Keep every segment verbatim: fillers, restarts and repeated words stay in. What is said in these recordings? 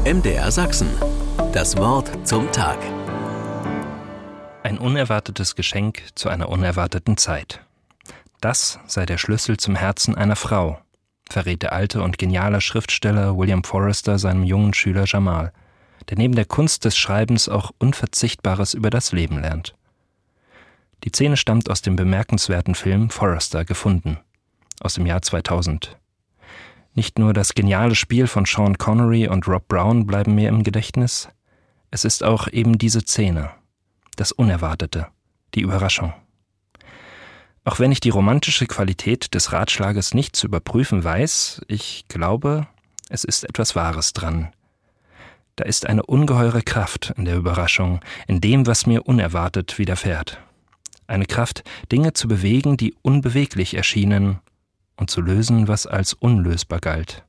M D R Sachsen. Das Wort zum Tag. Ein unerwartetes Geschenk zu einer unerwarteten Zeit. Das sei der Schlüssel zum Herzen einer Frau, verrät der alte und geniale Schriftsteller William Forster seinem jungen Schüler Jamal, der neben der Kunst des Schreibens auch Unverzichtbares über das Leben lernt. Die Szene stammt aus dem bemerkenswerten Film Forrester gefunden, aus dem Jahr zweitausend. Nicht nur das geniale Spiel von Sean Connery und Rob Brown bleiben mir im Gedächtnis, es ist auch eben diese Szene, das Unerwartete, die Überraschung. Auch wenn ich die romantische Qualität des Ratschlages nicht zu überprüfen weiß, ich glaube, es ist etwas Wahres dran. Da ist eine ungeheure Kraft in der Überraschung, in dem, was mir unerwartet widerfährt. Eine Kraft, Dinge zu bewegen, die unbeweglich erschienen, und zu lösen, was als unlösbar galt.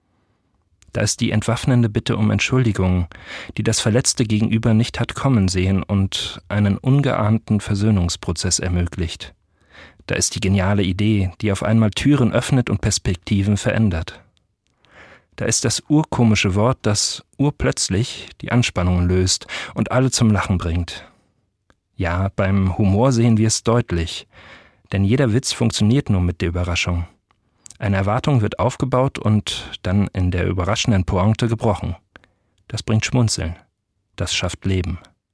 Da ist die entwaffnende Bitte um Entschuldigung, die das verletzte Gegenüber nicht hat kommen sehen und einen ungeahnten Versöhnungsprozess ermöglicht. Da ist die geniale Idee, die auf einmal Türen öffnet und Perspektiven verändert. Da ist das urkomische Wort, das urplötzlich die Anspannungen löst und alle zum Lachen bringt. Ja, beim Humor sehen wir es deutlich, denn jeder Witz funktioniert nur mit der Überraschung. Eine Erwartung wird aufgebaut und dann in der überraschenden Pointe gebrochen. Das bringt Schmunzeln. Das schafft Leben.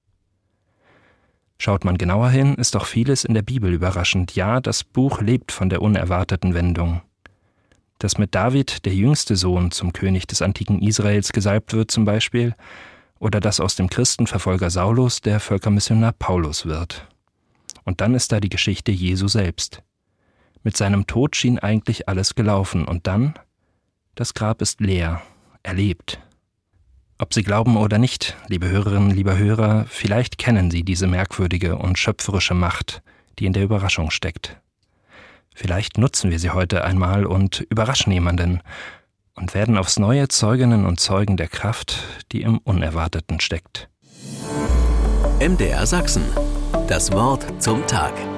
Schaut man genauer hin, ist auch vieles in der Bibel überraschend. Ja, das Buch lebt von der unerwarteten Wendung. Dass mit David der jüngste Sohn zum König des antiken Israels gesalbt wird zum Beispiel, oder dass aus dem Christenverfolger Saulus der Völkermissionar Paulus wird. Und dann ist da die Geschichte Jesu selbst. Mit seinem Tod schien eigentlich alles gelaufen. Und dann? Das Grab ist leer. Er lebt. Ob Sie glauben oder nicht, liebe Hörerinnen, lieber Hörer, vielleicht kennen Sie diese merkwürdige und schöpferische Macht, die in der Überraschung steckt. Vielleicht nutzen wir sie heute einmal und überraschen jemanden und werden aufs Neue Zeuginnen und Zeugen der Kraft, die im Unerwarteten steckt. M D R Sachsen. Das Wort zum Tag.